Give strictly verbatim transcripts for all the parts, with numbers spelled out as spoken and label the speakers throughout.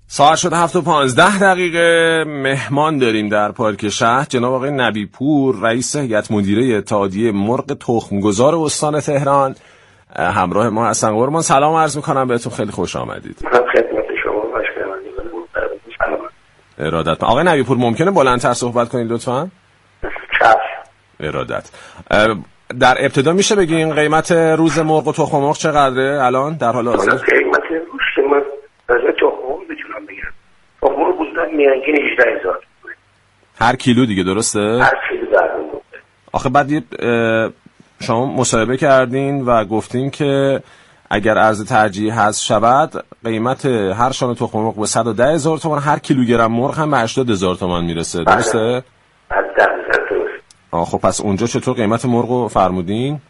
Speaker 1: ساعت شده هفت و پانزده دقیقه. مهمان داریم در پارک شهر، جناب آقای نبی پور، رئیس هیئت مدیره اتحادیه مرغ تخمگذار استان تهران همراه ما هستن. قربان سلام عرض میکنم بهتون، خیلی خوش آمدید.
Speaker 2: من خدمت شما باشم.
Speaker 1: ارادت. آقای نبی پور ممکنه بلندتر صحبت کنید لطفاً؟
Speaker 2: چشم.
Speaker 1: ارادت. در ابتدا میشه بگین قیمت روز مرغ و تخم مرغ چقدره الان در حال حاضر؟
Speaker 2: قیمت روز که من از تخم مرغ بتونم بگم، تخم مرغ بودن میانگین هجده هزار
Speaker 1: هر کیلو دیگه، درسته؟
Speaker 2: هر کیلو در اون.
Speaker 1: آخه بعد شما مصاحبه کردین و گفتین که اگر ارز ترجیحی حذف شود قیمت هر شانه تخم مرغ به صد و ده هزار تومان، هر کیلوگرم مرغ هم به هشتاد هزار تومان میرسه، درسته؟ آه خب پس اونجا چطور قیمت مرغ رو فرمودین؟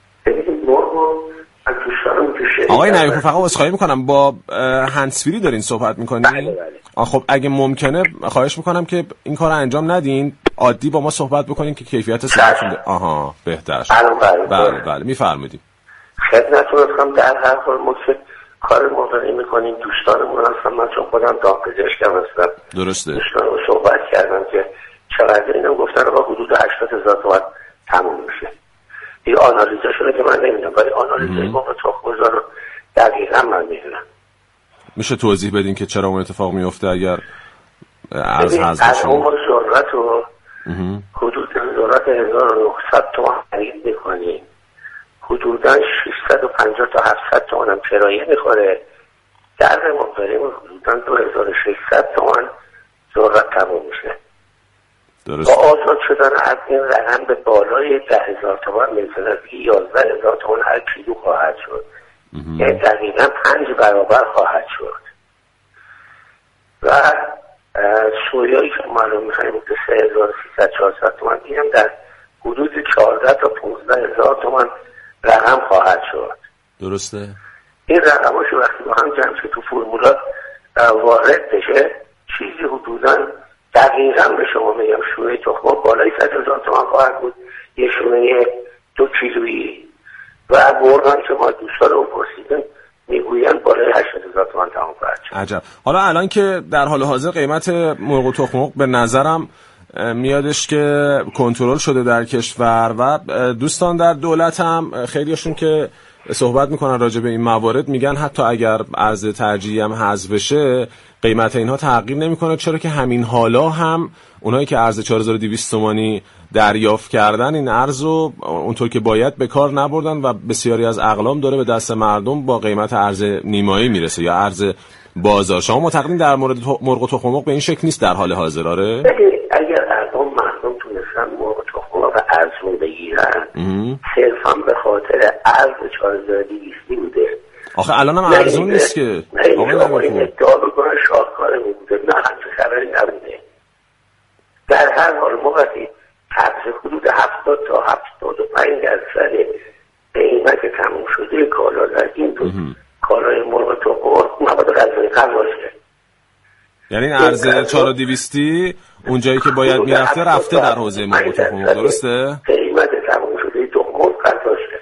Speaker 1: آقای نبی پور فقط عذرخواهی میکنم، با هندزفری دارین صحبت میکنین؟
Speaker 2: بله بله.
Speaker 1: آه خب اگه ممکنه خواهش میکنم که این کار انجام ندین، عادی با ما صحبت بکنین که کیفیت صحبتتون ده. آها بهتر شد.
Speaker 2: بله
Speaker 1: بله بله میفرمایید.
Speaker 2: خدمتتون هستم. در هر حال ما که کار مدرنی میکنیم، دوستانمون هستم، من چون خودم دامپزشکم هستم.
Speaker 1: درسته.
Speaker 2: دوستانمون صحبت کردم که چقدر اینم گفتن با حدود هشتاد هزار تومان تموم میشه. این آنالیزا شده که من نمیدونم، ولی آنالیزای موقع تخمگذار رو دقیقا من میدونم.
Speaker 1: میشه توضیح بدین که چرا اون اتفاق میفته اگر ارز حذف
Speaker 2: بشه؟ از عمر ذرت رو حدود ذرت هزار و نهصد تومان خرید میکنیم، حدودا ششصد و پنجاه تا هفتصد تومان هم کرایه میخوره، در ما بریم حدودا دو هزار و ششصد تومان ذرت تموم میشه.
Speaker 1: درست.
Speaker 2: با آزاد شدن از این رقم به بالای ده هزار تومان میرسه، یازده هزار تومان هر کیلو خواهد شد، یعنی دقیقا پنج برابر خواهد شد. و سویایی که معلوم میخواییم که سه هزار و سیصد چهارصد تومان، این هم در حدود چهارده تا پانزده هزار تومان رقم خواهد شد.
Speaker 1: درسته. این
Speaker 2: رقم هاشو وقتی با هم جمع شد تو فرمولات وارد بشه، چیزی حدودا دقیقا به شما میگم شونه تخم بالای صد هزار تومان خواهد بود، یه شونه دو کیلویی، و مرغ هم که ما دوستان رو پرسیدیم میگوین بالای هشتاد هزار تومان تمام خواهد شد.
Speaker 1: عجب. حالا الان که در حال حاضر قیمت مرغ و تخم مرغ به نظرم میادش که کنترل شده در کشور و دوستان در دولت هم خیلیشون که صحبت میکنن راجع به این موارد میگن حتی اگر ارز ترجیحی هم حذف بشه قیمت اینها تغییر نمیکنه، چرا که همین حالا هم اونایی که ارز چهار هزار و دویست تومانی دریافت کردن این ارز رو اونطور که باید به کار نبردن و بسیاری از اقلام داره به دست مردم با قیمت ارز نیمایی میرسه یا ارز بازار. شما معتقدین در مورد مرغ و تخم مرغ به این شکل نیست در حال حاضر؟ آره
Speaker 2: اگر الان مردم تونستن مرغ و تخم مرغ ارزون بگیرن صرفا به خاطر ارز چهار هزار و دویست بوده.
Speaker 1: آخه الان هم ارزون نیست که
Speaker 2: آقا این ادعا بکنن شاهکار بوده، نه همچه خبری نبوده. در هر حال ما وقتی قبض حدود هفتاد تا هفتاد و پنج درصد قیمت تموم شده کالا در این دو کالای مرغ تخم مرغ مواد غذایی قبضه،
Speaker 1: یعنی این ارز چهار هزار و دویست اون جایی که باید میرفته رفته در حوزه مرغ تخم مرغ، درسته؟
Speaker 2: قیمت تموم شده تخم مرغ قبضه.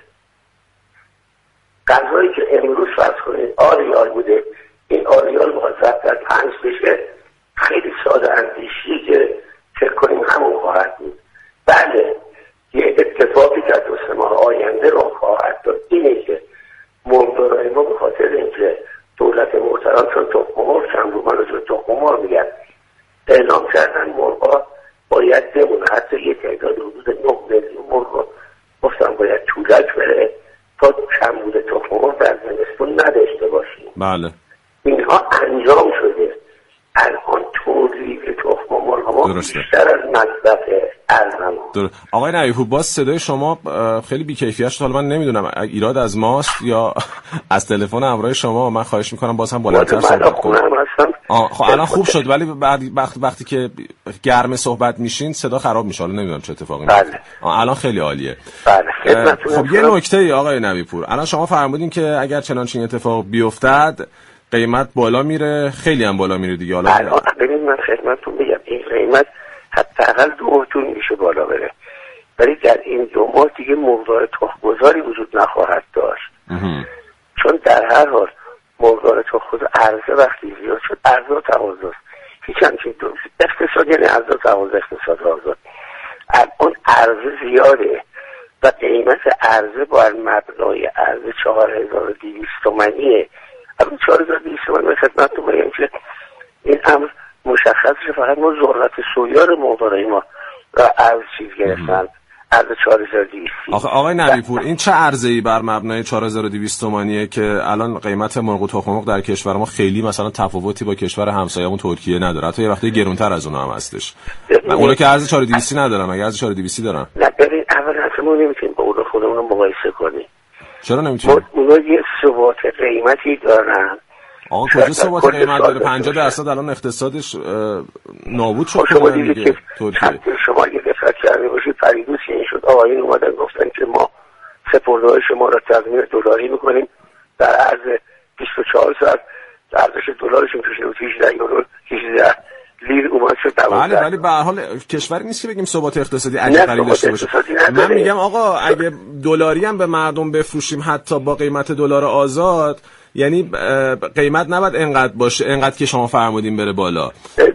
Speaker 2: غذایی که امروز فرض کنید آریال بوده، این آریال باید در پنج بشه، خیلی ساده اندیشی که فکر کنیم همون خواهد بود. بله یه اتفاقی در دو سه ماه آینده رو خواهد داد، اینه که مرغدارای ما به خاطر اینکه دولت محترم چون تخم مرغ چند رو من رو تخم مرغ میگن اعلام کردن مرغا باید بمونه، حتی یه تعداد حدود نه میلیون مرغ گفتم باید طولک بره تا کمبود تخم مرغ در زمستون نداشته باشیم.
Speaker 1: بله
Speaker 2: اینها انجام شده. الان تولید تخم مرغ ما بیشتر از مصرف ارزم.
Speaker 1: آقای نبی پور باز صدای شما خیلی بی‌کیفیت شد، حالا من نمیدونم ایراد از ماست یا از تلفن همراه شما. من خواهش میکنم باز هم بلندتر صحبت کنید. خب الان خوب شد، ولی بعد وقتی وقتی که گرم صحبت میشین صدا خراب میشه. حالا نمیدونم چه اتفاقی میفته.
Speaker 2: بله.
Speaker 1: الان خیلی عالیه.
Speaker 2: بله.
Speaker 1: خب یه نکته ای آقای نبی پور، الان شما فرمودین که اگر چنانچه این اتفاق بیفتد قیمت بالا میره، خیلی هم بالا میره دیگه.
Speaker 2: حالا ببین من خدمتتون بگم این قیمت حداقل دو ماه طول میشه بالا بره، ولی در این دو ماه دیگه مرغدار تخمگذاری وجود نخواهد داشت. چون در هر حال مقدار تو خود عرضه وقتی زیاد شد، عرضه و تقاضاست. هیچ همچین دو اقتصاد یعنی عرضه و تقاضا، اقتصاد آزاد. الان عرضه زیاده و قیمت عرضه با مبنای عرضه چهار هزار و دویست تومانیه. الان چهار هزار و دویست تومان به خدمتتون بگم که این امر مشخصه. فقط ما ذرت سویا رو مقدارای ما و عرض چیز گرفتن، عرض چهار هزار و دویست.
Speaker 1: آخه آقای نبی‌پور این چه عرضه‌ای بر مبنای چهار هزار و دویست تومانیه که الان قیمت مرغ و تخم مرغ در کشور ما خیلی مثلا تفاوتی با کشور همسایه‌مون ترکیه نداره، حتی یه وقتی گرونتر از اونها هم هستش. اونا که عرض چهار هزار و دویست ندارن، مگه عرض چهار هزار و دویست دارن؟
Speaker 2: نه ببین، اول اصلا ما نمیتونیم با اون خودمون رو مقایسه کنیم.
Speaker 1: چرا نمیتونیم؟
Speaker 2: اونا یه ثبات قیمتی دارن.
Speaker 1: آقا کجا ثبات قیمت داره؟ پنجاه درصد الان اقتصادش نابود شد.
Speaker 2: شما دیدید که شما اگه دقت کرده باشید پریدوس این شد، آقایون اومدن گفتن که ما سپرده‌های شما را تضمین دلاری میکنیم در عرض بیست و چهار ساعت. ارزش دلارشون توشه بود هجده یورو، هجده لیر اومد شد دوازده.
Speaker 1: بله ولی به هر حال کشوری نیست که بگیم ثبات اقتصادی عجیب غریب داشته باشه. من میگم آقا اگه دلاری هم به مردم بفروشیم حتی با قیمت دلار آزاد، یعنی قیمت نباید انقدر باشه، انقدر که شما فرمودین بره بالا.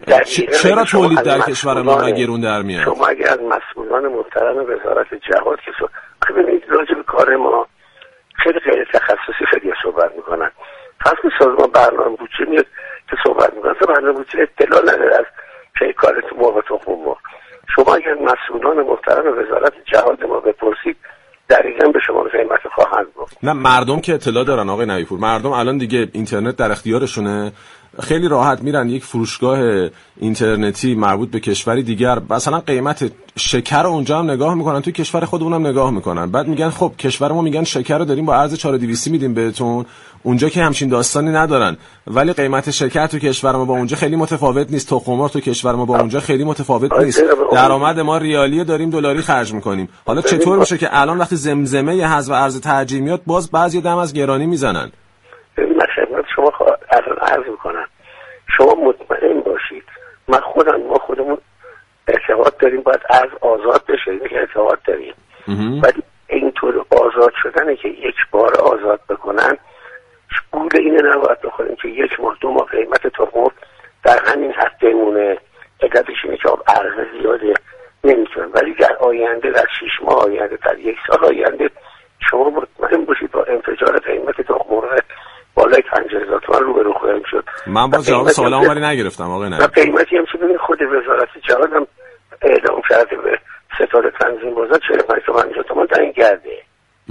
Speaker 1: چرا تولید در کشور ما گرون در میاد؟
Speaker 2: شما اگه از مسئولان محترم وزارت جهاد که سو... ببینید راجع به کار ما خیلی خیلی تخصصی خیلی صحبت میکنن. پس که سازمان برنامه بودجه میاد که صحبت میکنن، برنامه بودجه اطلاع نداره از که کار تو مرغ و تخم مرغ. شما اگر مسئولان محترم وزارت جهاد ما بپرسید دقیقاً به شما قیمت خواهند گفت.
Speaker 1: نه مردم که اطلاع دارن آقای نبی‌پور، مردم الان دیگه اینترنت در اختیارشونه، خیلی راحت میرن یک فروشگاه اینترنتی مربوط به کشوری دیگر مثلا قیمت شکر رو اونجا هم نگاه میکنن، توی کشور خودمون هم نگاه میکنن، بعد میگن خب کشور ما میگن شکر رو داریم با عرض چهار هزار و دویست میدیم بهتون، اونجا که همچین داستانی ندارن، ولی قیمت شکر تو کشور ما با اونجا خیلی متفاوت نیست، تخم مرغ تو کشور ما با اونجا خیلی متفاوت نیست، درآمد ما ریالی داریم دلاری خرج میکنیم. حالا چطور میشه که الان وقتی زمزمه ی حذف ارز ترجیح میاد باز بعضی دم از گرانی میزنن؟
Speaker 2: من خدمت شما الان عرض میکنم، شما مطمئن باشید من خودم ما خودمون اعتقاد داریم باید ارز آزاد بشه، این اعتقاد داریم، ولی اینطور آزاد شدنه که یک بار آزاد بکنن گول اینه نباید بخوریم که یک ماه دو ماه قیمت تخم در همین حد بمونه. علتش اینه که ارز زیاده نمیتونن، ولی در آینده در شش ماه آینده در یک سال آینده شما مطمئن باشید با انفجار قیمت تخم بالای پنجاه هزار تومان روبرو خواهیم شد.
Speaker 1: من باز جواب سوالمو ولی نگرفتم آقای نبی.
Speaker 2: قیمتی هم که ببین خود وزارت جهاد هم اعلام کرده به ستاد تنظیم بازار چهل و پنج تا پنجاه تومان تعیین کرده.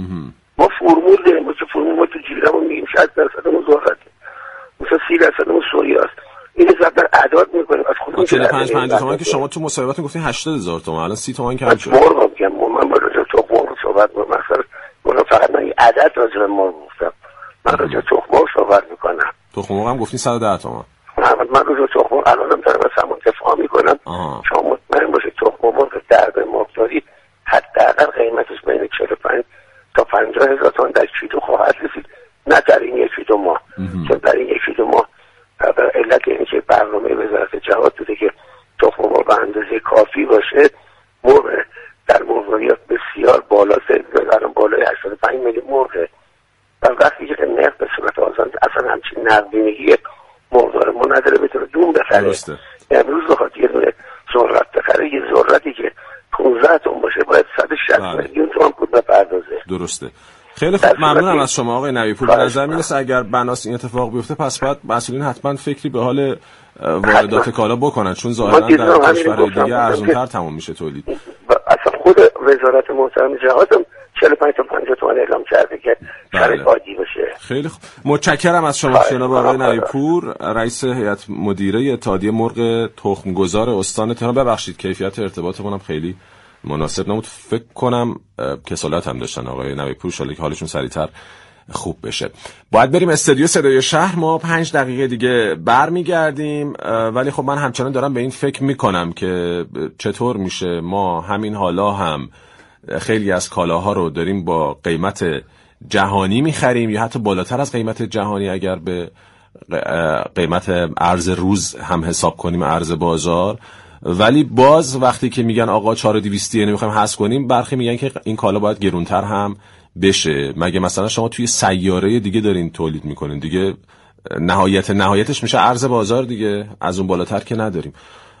Speaker 2: ما فرمول داریم، ما که فرمول ما تو جیرمون میگیم شصت درصدمون ذرته، مثلا سی درصدمون سویاست. این حساب در اعداد میکنیم از خودمون.
Speaker 1: چهل و پنج پنجاه تومان که شما تو مصاحبهتون گفتین هشتاد هزار تومان، الان سی تومان کم شد.
Speaker 2: مرغ میگم من با راجع تخم مرغ صحبت میکنم، مثلا اون فقط من عدد راجع به مرغ گفتم، من راجع به تخم مرغ صحبت میکنم.
Speaker 1: تخم مرغ هم گفتین صد و ده تومان.
Speaker 2: من راجع به تخم مرغ الانم دارم از همون دفاع میکنم. شما مطمئن باشید تخم مرغ در به مقداری حداقل قیمتش بین چهل و پنج تا پنجاه هزار تومان در کیلو خواهد رسید، نه در این یکی دو ماه. چون در این یکی دو ماه علت اینه که برنامه وزارت جهاد بوده که تخم مرغ به اندازه کافی باشه. مرغ در مرغداریات بسیار بالا الان بالای هشتاد و پنج میلیون مرغه و وقتی که نرخ به صورت آزاد اصلا همچین نقدینگی مرغدار ما نداره بتونه دون بخره. امروز بخواد یه دونه ذرت بخره، یه ذرتی که پانزده تن باشه باید صد و شصت میلیون تومان پول بپردازه.
Speaker 1: درسته. خیلی خوب، ممنونم از شما آقای نبی‌پور. به نظر میرسه اگر بناس این اتفاق بیفته پس باید مسئولین حتما فکری به حال واردات کالا بکنن، چون ظاهرا در کشورهای دیگه ارزان‌تر تموم میشه تولید.
Speaker 2: اصلا خود وزارت محترم جهاد هم چهل و پنج تا پنجاه تومان اعلام کرده که شرط عادی باشه.
Speaker 1: خیلی خوب، متشکرم از شما جناب آقای نبی‌پور، رئیس هیئت مدیره اتحادیه مرغ تخمگذار استان تهران. ببخشید کیفیت ارتباطمون هم خیلی مناسب نبود، فکر کنم کسالت هم داشتن آقای نبی‌پور، ان که حالشون سریعتر خوب بشه. باید بریم استودیو صدای شهر، ما پنج دقیقه دیگه برمیگردیم، ولی خب من همچنان دارم به این فکر میکنم که چطور میشه ما همین حالا هم خیلی از کالاها رو داریم با قیمت جهانی میخریم یا حتی بالاتر از قیمت جهانی اگر به قیمت ارز روز هم حساب کنیم، ارز بازار، ولی باز وقتی که میگن آقا چهار هزار و دویست یعنی میخوایم حذف کنیم، برخی میگن که این کالا باید گرونتر هم بشه. مگه مثلا شما توی سیاره دیگه دارین تولید میکنین دیگه، نهایت نهایتش میشه عرض بازار دیگه، از اون بالاتر که نداریم.